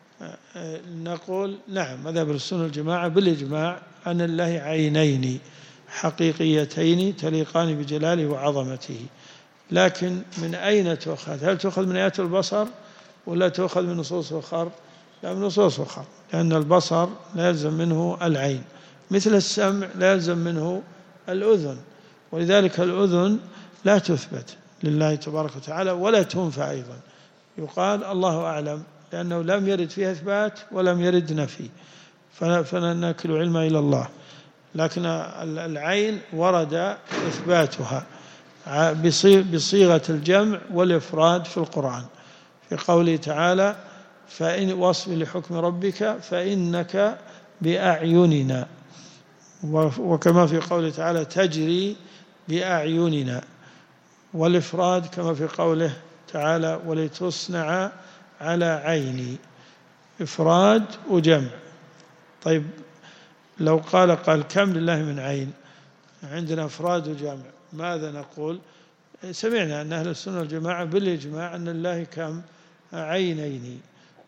نقول نعم، مذهب السنة والجماعة بالإجماع أن لله عينين حقيقيتين تليقان بجلاله وعظمته. لكن من أين تؤخذ؟ هل تؤخذ من آيات البصر ولا تؤخذ من نصوص أخرى؟ لا، من نصوص أخرى، لأن البصر لا يلزم منه العين، مثل السمع لا يلزم منه الأذن. ولذلك الأذن لا تثبت لله تبارك وتعالى ولا تنفع أيضا، يقال الله أعلم، لأنه لم يرد فيها إثبات ولم يرد نفي، فننكل علم إلى الله. لكن العين ورد إثباتها بصيغة الجمع والإفراد في القرآن، في قوله تعالى فإن واصبر لحكم ربك فإنك بأعيننا، وكما في قوله تعالى تجري بأعيننا. والإفراد كما في قوله تعالى ولتصنع على عيني، إفراد وجمع. طيب لو قال قال كم لله من عين، عندنا إفراد وجمع، ماذا نقول؟ سمعنا أن أهل السنة والجماعة بالإجماع أن الله كم؟ عينين.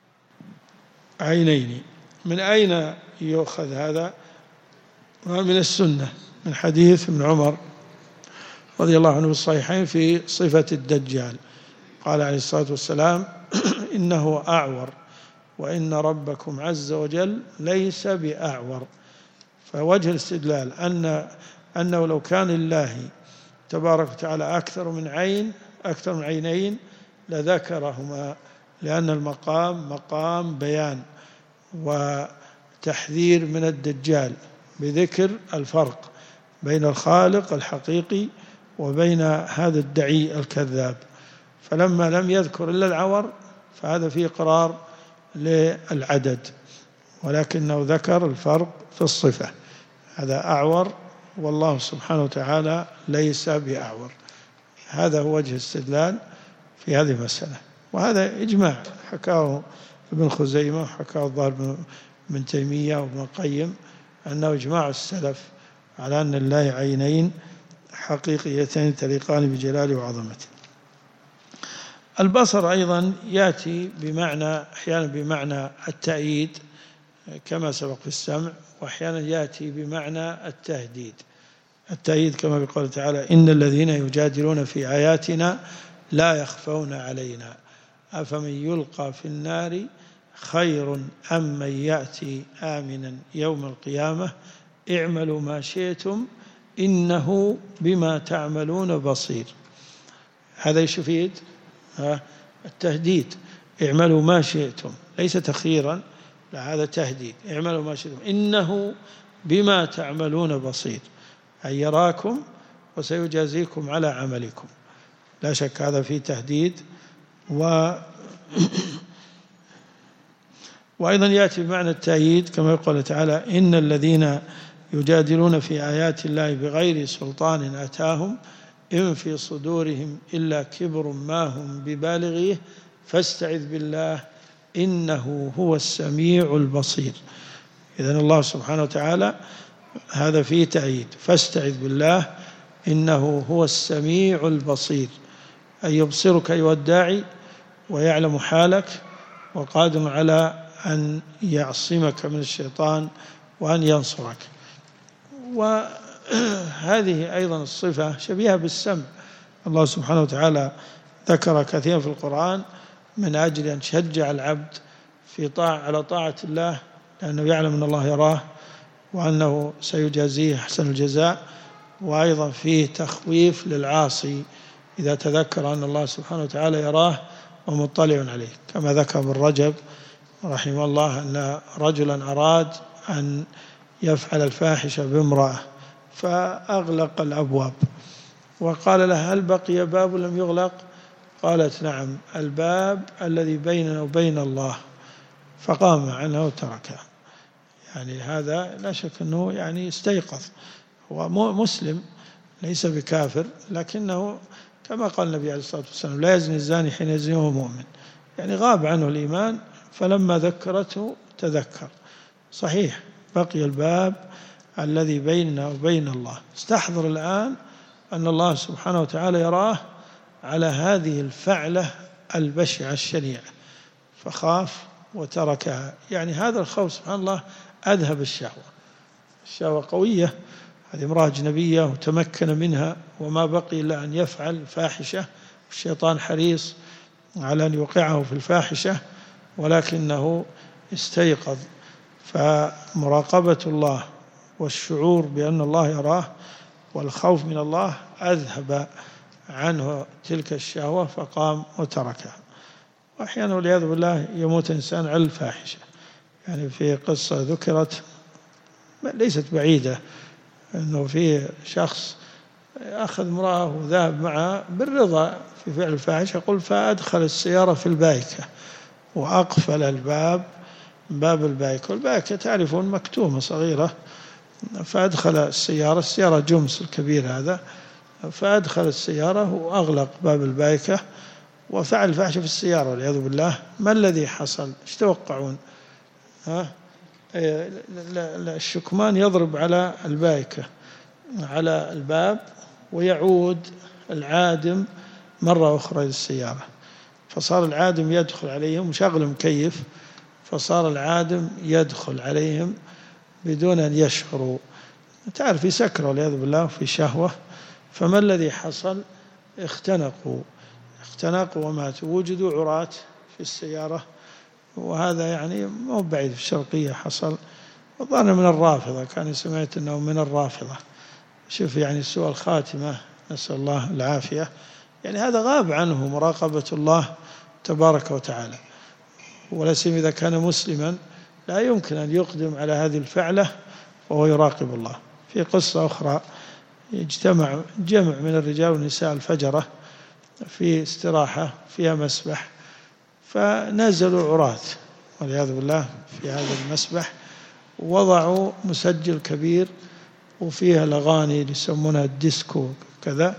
عينين من أين يؤخذ هذا؟ من السنة، من حديث ابن عمر رضي الله عنه الصحيحين في صفة الدجال، قال عليه الصلاة والسلام إنه أعور وإن ربكم عز وجل ليس بأعور. فوجه الاستدلال أن أنه لو كان لله تبارك وتعالى أكثر من عين، أكثر من عينين لذكرهما، لأن المقام مقام بيان وتحذير من الدجال بذكر الفرق بين الخالق الحقيقي وبين هذا الدعي الكذاب. فلما لم يذكر إلا العور فهذا فيه إقرار للعدد، ولكنه ذكر الفرق في الصفة، هذا أعور والله سبحانه وتعالى ليس بأعور. هذا هو وجه الاستدلال في هذه المسألة، وهذا إجماع حكاه ابن خزيمة وحكاه الظاهر بن تيمية وابن القيم، أنه إجماع السلف على أن الله عينين حقيقيتين تليقان بجلاله وعظمته. البصر أيضا يأتي بمعنى أحيانا بمعنى التأييد كما سبق في السمع، وأحيانا يأتي بمعنى التهديد. التأييد كما بقول تعالى إن الذين يجادلون في آياتنا لا يخفون علينا أفمن يلقى في النار خير أم من يأتي آمنا يوم القيامة اعملوا ما شئتم إنه بما تعملون بصير. هذا ايش يفيد؟ التهديد، اعملوا ما شئتم، ليس تخييرا، لا هذا تهديد، اعملوا ما شئتم إنه بما تعملون بصير، أي يراكم وسيجازيكم على عملكم. لا شك هذا فيه تهديد. و وأيضا يأتي بمعنى التأييد كما يقول تعالى إن الذين يجادلون في آيات الله بغير سلطان أتاهم إن في صدورهم إلا كبر ما هم ببالغيه فاستعذ بالله إنه هو السميع البصير. إذن الله سبحانه وتعالى هذا فيه تأييد. فاستعذ بالله إنه هو السميع البصير، أي يبصرك أيها الداعي ويعلم حالك وقادر على أن يعصمك من الشيطان وأن ينصرك. وهذه أيضا الصفة شبيهة بالسمع. الله سبحانه وتعالى ذكر كثيرا في القرآن من أجل أن شجع العبد في طاعة على طاعة الله، لأنه يعلم أن الله يراه وأنه سيجازيه أحسن الجزاء. وأيضا فيه تخويف للعاصي إذا تذكر أن الله سبحانه وتعالى يراه ومطلع عليه، كما ذكر ابن رجب رحمه الله أن رجلا أراد أن يفعل الفاحشة بامرأة فأغلق الأبواب، وقال له: هل بقي باب لم يغلق؟ قالت: نعم، الباب الذي بيننا وبين الله. فقام عنه وتركه. يعني هذا لا شك أنه يعني استيقظ، هو مسلم ليس بكافر، لكنه كما قال النبي عليه الصلاة والسلام: لا يزني الزاني حين يزني وهو مؤمن. يعني غاب عنه الإيمان، فلما ذكرته تذكر. صحيح بقي الباب الذي بيننا وبين الله. استحضر الآن أن الله سبحانه وتعالى يراه على هذه الفعلة البشعة الشنيعة، فخاف وتركها. يعني هذا الخوف سبحان الله أذهب الشهوة. الشهوة قوية، هذه امرأة أجنبية وتمكن منها وما بقي إلا أن يفعل فاحشة، والشيطان حريص على أن يوقعه في الفاحشة، ولكنه استيقظ. فمراقبة الله والشعور بأن الله يراه والخوف من الله أذهب عنه تلك الشهوة فقام وتركها. وأحيانا والعياذ بالله يموت إنسان على الفاحشة. يعني في قصة ذكرت ليست بعيدة، أنه في شخص أخذ امرأة وذهب معها بالرضا في فعل الفاحشة، يقول: فأدخل السيارة في البايكة وأقفل الباب باب البايكة، والبايكة تعرفون مكتومة صغيرة، فأدخل السيارة السيارة جمس الكبير هذا، فأدخل السيارة وأغلق باب البايكة وفعل الفاحشة في السيارة والعياذ بالله. ما الذي حصل؟ ايش توقعون؟ ها؟ الشكمان يضرب على البايكة على الباب ويعود العادم مرة أخرى للسيارة، فصار العادم يدخل عليهم وشغل مكيف، فصار العادم يدخل عليهم بدون أن يشعروا. تعرف في سكرة والعياذ بالله في شهوة. فما الذي حصل؟ اختنقوا اختنقوا وماتوا. وجدوا عراة في السيارة، وهذا يعني مو بعيد في الشرقية حصل، وظن من الرافضة، كان سمعت أنه من الرافضة. شوف يعني سوء الخاتمة، نسأل الله العافية. يعني هذا غاب عنه مراقبة الله تبارك وتعالى، ولا سيما إذا كان مسلما لا يمكن أن يقدم على هذه الفعلة وهو يراقب الله. في قصة أخرى يجتمع جمع من الرجال والنساء الفجرة في استراحة فيها مسبح، فنزلوا عراة والعياذ بالله في هذا المسبح، وضعوا مسجل كبير وفيها الأغاني اللي يسمونها الديسكو كذا،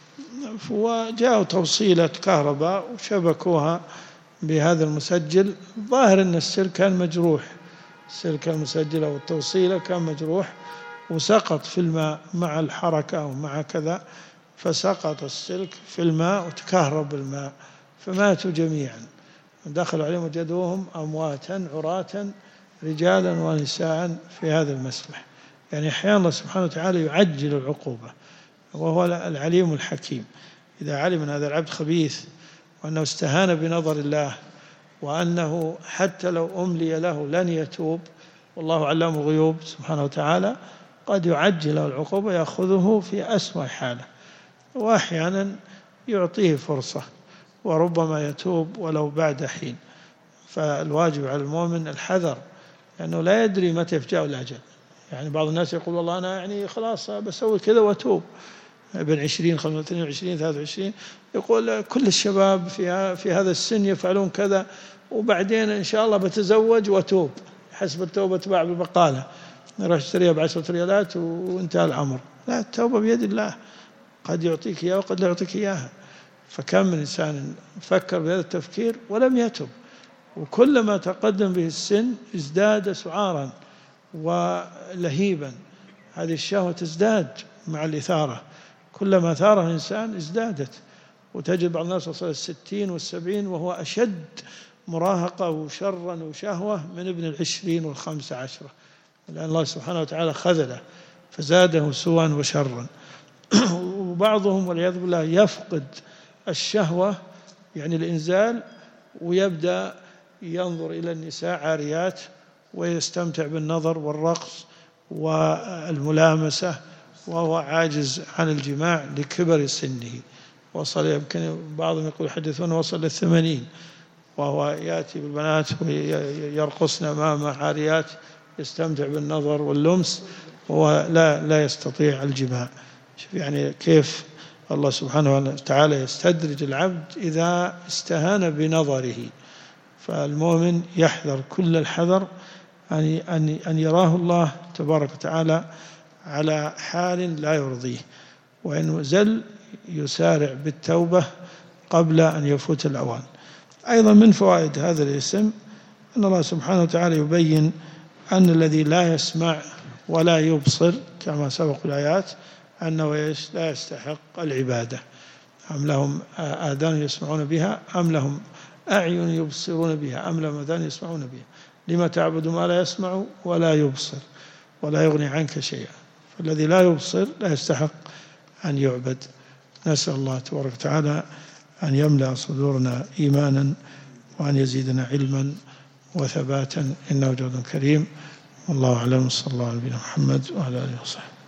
وجاءوا توصيلة كهرباء وشبكوها بهذا المسجل. ظاهر أن السلك كان مجروح، السلك المسجل أو التوصيلة كان مجروح وسقط في الماء مع الحركة ومع كذا، فسقط السلك في الماء وتكهرب الماء فماتوا جميعا. دخلوا عليهم وجدوهم أمواتا عراة رجالا ونساء في هذا المسبح. يعني أحيانا الله سبحانه وتعالى يعجل العقوبة، وهو العليم الحكيم. إذا علم أن هذا العبد خبيث وأنه استهان بنظر الله وأنه حتى لو أملي له لن يتوب، والله علام الغيوب سبحانه وتعالى، قد يعجل العقوبة يأخذه في أسوأ حاله، وأحيانا يعطيه فرصة وربما يتوب ولو بعد حين. فالواجب على المؤمن الحذر، لأنه لا يدري متى يفجأه الأجل. يعني بعض الناس يقول: والله أنا يعني خلاص بسوي كذا وأتوب، ابن عشرين خمسة اثنين وعشرين ثلاثة وعشرين، يقول كل الشباب في في هذا السن يفعلون كذا، وبعدين إن شاء الله بتزوج وأتوب، حسب التوبة تباع بالبقالة، نروح اشتريها بعشرة ريالات وانتهى الأمر. لا، التوبة بيد الله، قد يعطيك إياها وقد لا يعطيك إياها. فكم من إنسان فكر بهذا التفكير ولم يتب، وكلما تقدم به السن ازداد سعارا ولهيبا هذه الشهوة تزداد مع الإثارة، كلما ثاره الإنسان ازدادت، وتجد بعض الناس وصل الستين والسبعين وهو أشد مراهقة وشرا وشهوة من ابن العشرين والخمسة عشرة، لأن الله سبحانه وتعالى خذله فزاده سوءا وشرا. وبعضهم والعياذ بالله يفقد الشهوة يعني الإنزال، ويبدأ ينظر إلى النساء عاريات ويستمتع بالنظر والرقص والملامسة وهو عاجز عن الجماع لكبر سنه، وصل يمكن بعضهم يقول يحدثون وصل للثمانين وهو يأتي بالبنات ويرقصن أمامه عاريات يستمتع بالنظر واللمس ولا لا يستطيع الجماع. يعني كيف الله سبحانه وتعالى يستدرج العبد إذا استهان بنظره. فالمؤمن يحذر كل الحذر أن أن يراه الله تبارك وتعالى على حال لا يرضيه، وإن زل يسارع بالتوبة قبل أن يفوت الأوان. أيضا من فوائد هذا الاسم أن الله سبحانه وتعالى يبين أن الذي لا يسمع ولا يبصر كما سبق الآيات أنه لا يستحق العبادة. أم لهم آذان يسمعون بها أم لهم أعين يبصرون بها أم لهم آذان يسمعون بها لما تعبد ما لا يسمع ولا يبصر ولا يغني عنك شيئا. فالذي لا يبصر لا يستحق أن يعبد. نسأل الله تبارك وتعالى أن يملأ صدورنا إيمانا وأن يزيدنا علما وثباتا إنه جواد كريم. والله أعلم. صلى الله على نبينا محمد وعلى آله وصحبه.